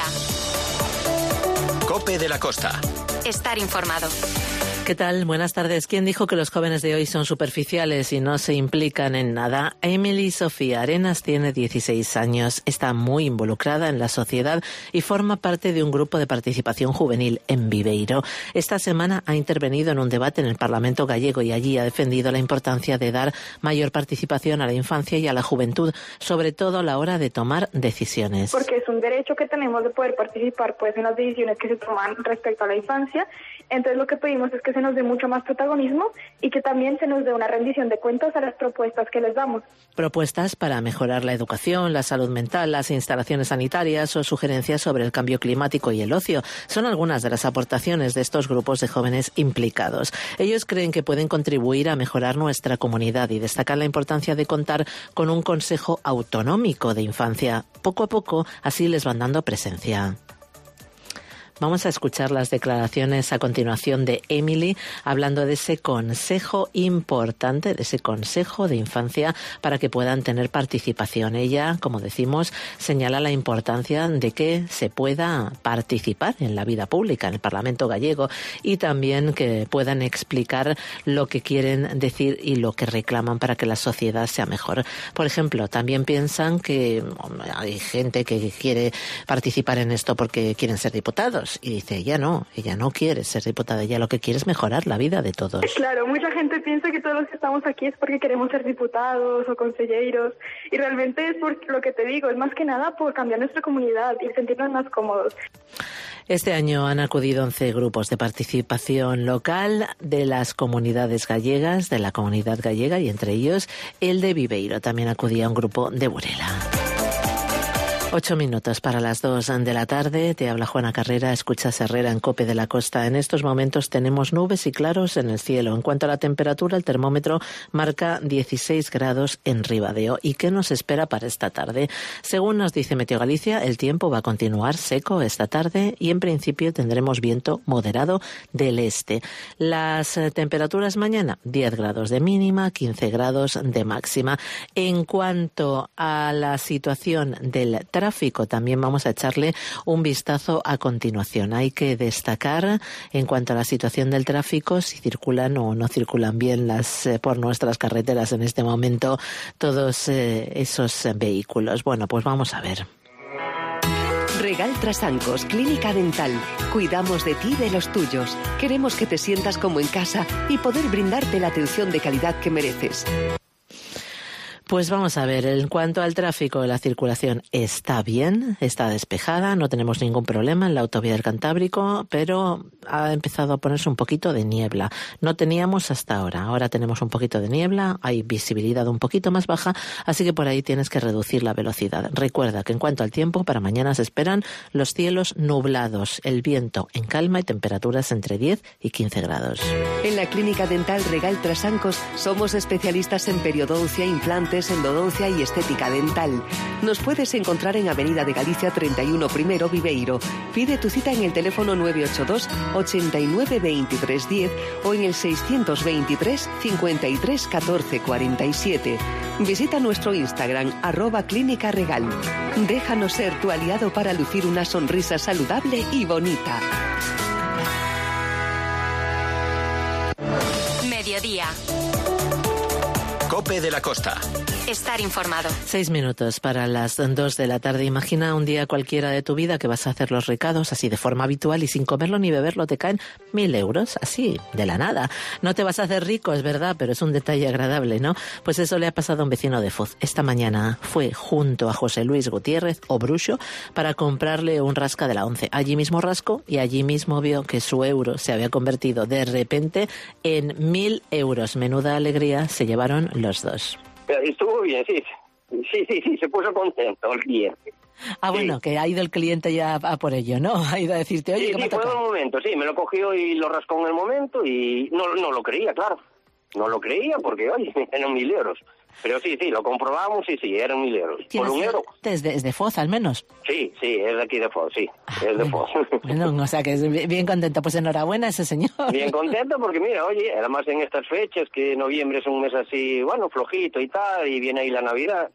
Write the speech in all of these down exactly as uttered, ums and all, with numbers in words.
Mediodía. COPE de la Costa. Estar informado. ¿Qué tal? Buenas tardes. ¿Quién dijo que los jóvenes de hoy son superficiales y no se implican en nada? Emily Sofía Arenas tiene dieciséis años, está muy involucrada en la sociedad y forma parte de un grupo de participación juvenil en Viveiro. Esta semana ha intervenido en un debate en el Parlamento gallego y allí ha defendido la importancia de dar mayor participación a la infancia y a la juventud, sobre todo a la hora de tomar decisiones. Porque es un derecho que tenemos de poder participar pues en las decisiones que se toman respecto a la infancia. Entonces lo que pedimos es que se nos dé mucho más protagonismo y que también se nos dé una rendición de cuentas a las propuestas que les damos. Propuestas para mejorar la educación, la salud mental, las instalaciones sanitarias o sugerencias sobre el cambio climático y el ocio son algunas de las aportaciones de estos grupos de jóvenes implicados. Ellos creen que pueden contribuir a mejorar nuestra comunidad y destacan la importancia de contar con un consejo autonómico de infancia. Poco a poco, así les van dando presencia. Vamos a escuchar las declaraciones a continuación de Emily hablando de ese consejo importante, de ese consejo de infancia para que puedan tener participación. Ella, como decimos, señala la importancia de que se pueda participar en la vida pública, en el Parlamento gallego, y también que puedan explicar lo que quieren decir y lo que reclaman para que la sociedad sea mejor. Por ejemplo, también piensan que hay gente que quiere participar en esto porque quieren ser diputados. Y dice, ella no, ella no quiere ser diputada, ella lo que quiere es mejorar la vida de todos. Claro, mucha gente piensa que todos los que estamos aquí es porque queremos ser diputados o consejeros, y realmente es por lo que te digo, es más que nada por cambiar nuestra comunidad y sentirnos más cómodos. Este año han acudido once grupos de participación local de las comunidades gallegas, de la comunidad gallega, y entre ellos el de Viveiro. También acudía un grupo de Burela. Ocho minutos para las dos de la tarde. Te habla Juana Carrera, escuchas Herrera en COPE de la Costa. En estos momentos tenemos nubes y claros en el cielo. En cuanto a la temperatura, el termómetro marca dieciséis grados en Ribadeo. ¿Y qué nos espera para esta tarde? Según nos dice Meteo Galicia, el tiempo va a continuar seco esta tarde y en principio tendremos viento moderado del este. Las temperaturas mañana, diez grados de mínima, quince grados de máxima. En cuanto a la situación del tráfico, Tráfico, también vamos a echarle un vistazo a continuación. Hay que destacar en cuanto a la situación del tráfico, si circulan o no circulan bien las eh, por nuestras carreteras en este momento todos eh, esos eh, vehículos. Bueno, pues vamos a ver. Regal Trasancos, Clínica Dental. Cuidamos de ti y de los tuyos. Queremos que te sientas como en casa y poder brindarte la atención de calidad que mereces. Pues vamos a ver, en cuanto al tráfico, la circulación está bien, está despejada, no tenemos ningún problema en la autovía del Cantábrico, pero ha empezado a ponerse un poquito de niebla. No teníamos hasta ahora, ahora tenemos un poquito de niebla, hay visibilidad un poquito más baja, así que por ahí tienes que reducir la velocidad. Recuerda que en cuanto al tiempo, para mañana se esperan los cielos nublados, el viento en calma y temperaturas entre diez y quince grados. En la Clínica Dental Regal Trasancos somos especialistas en periodoncia, implantes, endodoncia y estética dental. Nos puedes encontrar en Avenida de Galicia treinta y uno Primero, Viveiro. Pide tu cita en el teléfono nueve ocho dos, ochenta y nueve, veintitrés diez o en el seiscientos veintitrés, cincuenta y tres, catorce cuarenta y siete. Visita nuestro Instagram, arroba Clínica Regal. Déjanos ser tu aliado para lucir una sonrisa saludable y bonita. Mediodía. COPE de la Costa. Estar informado. Seis minutos para las dos de la tarde. Imagina un día cualquiera de tu vida que vas a hacer los recados así de forma habitual y sin comerlo ni beberlo te caen mil euros, así, de la nada. No te vas a hacer rico, es verdad, pero es un detalle agradable, ¿no? Pues eso le ha pasado a un vecino de Foz. Esta mañana fue junto a José Luis Gutiérrez, o Bruxo, para comprarle un rasca de la once. Allí mismo rascó y allí mismo vio que su euro se había convertido de repente en mil euros. Menuda alegría se llevaron los dos. Estuvo bien, sí. Sí, sí, sí, se puso contento el cliente. Ah, bueno, sí. Que ha ido el cliente ya a por ello, ¿no? Ha ido a decirte, oye, sí, ¿qué sí, me ha tocado? fue un momento, sí, me lo cogió y lo rascó en el momento y no, no lo creía, claro. No lo creía porque, oye, eran mil euros. Pero sí, sí, lo comprobamos y sí, eran mil euros. ¿Por un euro? ¿Es de, es de Foz, al menos? Sí, sí, es de aquí de Foz, sí, ah, es de bueno, Foz. Bueno, o sea que es bien contento. Pues enhorabuena a ese señor. Bien contento porque, mira, oye, además en estas fechas, que noviembre es un mes así, bueno, flojito y tal, y viene ahí la Navidad,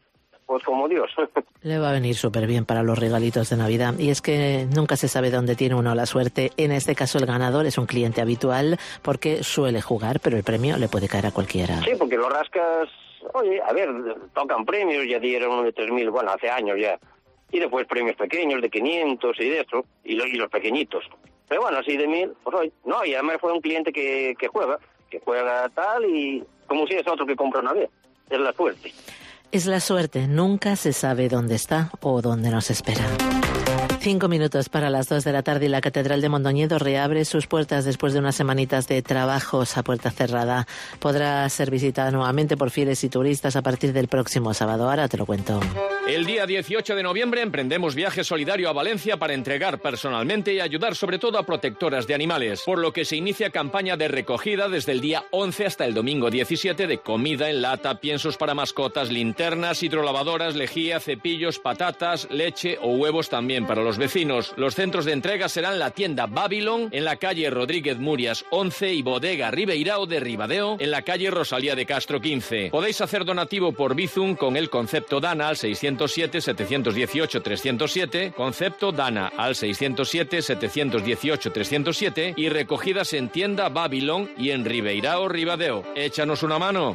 pues como Dios. Le va a venir súper bien para los regalitos de Navidad. Y es que nunca se sabe dónde tiene uno la suerte. En este caso el ganador es un cliente habitual porque suele jugar, pero el premio le puede caer a cualquiera. Sí, porque los rascas, oye, a ver, tocan premios, ya dieron de tres mil, bueno, hace años ya. Y después premios pequeños de quinientos y de eso, y los, y los pequeñitos. Pero bueno, así de mil, pues hoy, no, y además fue un cliente que, que juega, que juega tal y como si es otro que compra una vez. Es la suerte. Es la suerte, nunca se sabe dónde está o dónde nos espera. Cinco minutos para las dos de la tarde y la Catedral de Mondoñedo reabre sus puertas después de unas semanitas de trabajos a puerta cerrada. Podrá ser visitada nuevamente por fieles y turistas a partir del próximo sábado. Ahora te lo cuento. El día dieciocho de noviembre emprendemos viaje solidario a Valencia para entregar personalmente y ayudar sobre todo a protectoras de animales, por lo que se inicia campaña de recogida desde el día once hasta el domingo diecisiete de comida en lata, piensos para mascotas, linternas, hidrolavadoras, lejía, cepillos, patatas, leche o huevos también para los vecinos. Los centros de entrega serán la tienda Babylon en la calle Rodríguez Murias once y Bodega Ribeirao de Ribadeo en la calle Rosalía de Castro quince. Podéis hacer donativo por Bizum con el concepto Dana al seiscientos siete, setecientos dieciocho, trescientos siete, concepto Dana al seiscientos siete, setecientos dieciocho, trescientos siete y recogidas en tienda Babylon y en Ribeirao Ribadeo. Échanos una mano.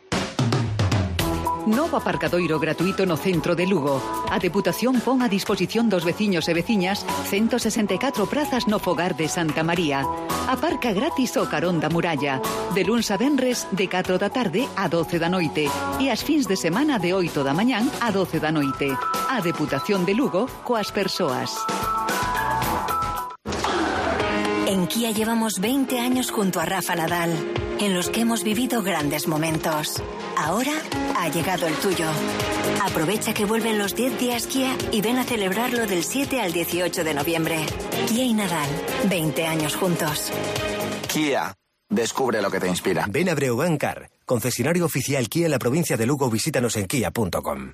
Novo aparcadoiro gratuito no centro de Lugo. A Deputación pon a disposición dos veciños e veciñas ciento sesenta e catro prazas no fogar de Santa María. Aparca gratis o carón da muralla. De luns a venres de catro da tarde a doce da noite e as fins de semana de oito da mañán a doce da noite. A Deputación de Lugo coas persoas. En Kia llevamos veinte años junto a Rafa Nadal, en los que hemos vivido grandes momentos. Ahora ha llegado el tuyo. Aprovecha que vuelven los diez días Kia y ven a celebrarlo del siete al dieciocho de noviembre. Kia y Nadal, veinte años juntos. Kia, descubre lo que te inspira. Ven a Breogán Car, concesionario oficial Kia en la provincia de Lugo. Visítanos en kia punto com.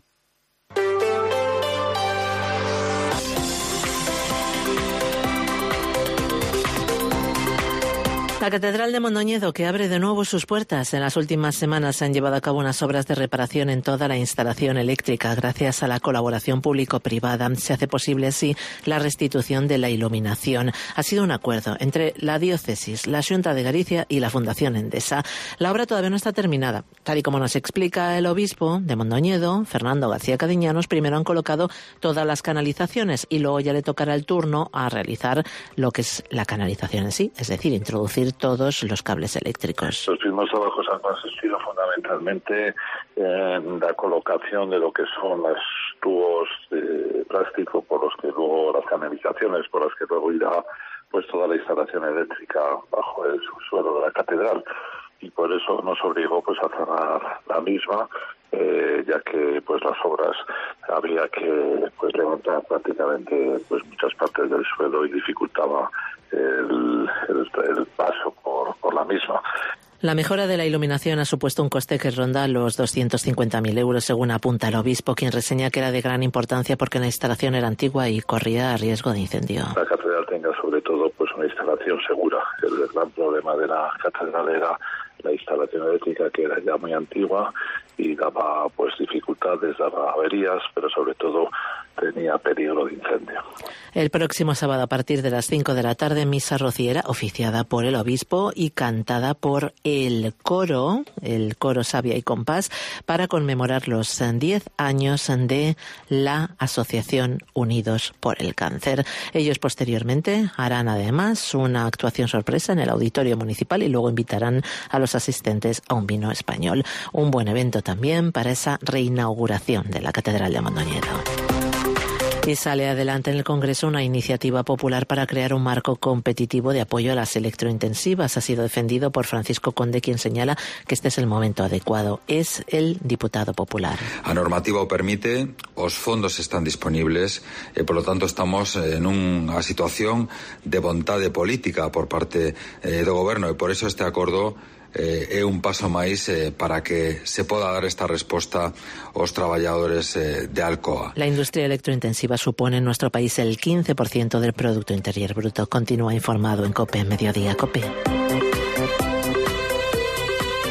La Catedral de Mondoñedo, que abre de nuevo sus puertas. En las últimas semanas se han llevado a cabo unas obras de reparación en toda la instalación eléctrica. Gracias a la colaboración público-privada se hace posible así la restitución de la iluminación. Ha sido un acuerdo entre la Diócesis, la Xunta de Galicia y la Fundación Endesa. La obra todavía no está terminada. Tal y como nos explica el obispo de Mondoñedo, Fernando García Cadiñanos, primero han colocado todas las canalizaciones y luego ya le tocará el turno a realizar lo que es la canalización en sí, es decir, introducir todos los cables eléctricos. Los mismos trabajos han consistido fundamentalmente en la colocación de lo que son los tubos de plástico por los que luego las canalizaciones, por las que luego irá pues toda la instalación eléctrica bajo el subsuelo de la catedral, y por eso nos obligó pues a cerrar la misma, eh, ya que pues las obras habría que pues levantar prácticamente pues muchas partes del suelo y dificultaba el, el, el paso por, por la misma. La mejora de la iluminación ha supuesto un coste que ronda los doscientos cincuenta mil euros, según apunta el obispo, quien reseña que era de gran importancia porque la instalación era antigua y corría riesgo de incendio. La catedral tenga sobre todo pues una instalación segura. El gran problema de la catedral era la instalación eléctrica, que era ya muy antigua y daba pues dificultades, daba averías, pero sobre todo tenía peligro de incendio. El próximo sábado a partir de las cinco de la tarde, misa rociera oficiada por el obispo y cantada por el coro, el coro Sabia y Compás, para conmemorar los diez años de la Asociación Unidos por el Cáncer. Ellos posteriormente harán además una actuación sorpresa en el Auditorio Municipal y luego invitarán a los asistentes a un vino español. Un buen evento también para esa reinauguración de la Catedral de Mondoñedo. Y sale adelante en el Congreso una iniciativa popular para crear un marco competitivo de apoyo a las electrointensivas. Ha sido defendido por Francisco Conde, quien señala que este es el momento adecuado. Es el diputado popular. A normativa o permite, os fondos están disponibles, e, por lo tanto estamos en unha situación de vontade política por parte eh, do Goberno, e por eso este acordo Eh, é un paso máis eh, para que se poda dar esta resposta aos traballadores eh, de Alcoa. La industria electrointensiva supone en nuestro país el quince por ciento del Producto Interior Bruto. Continúa informado en COPE Mediodía. COPE.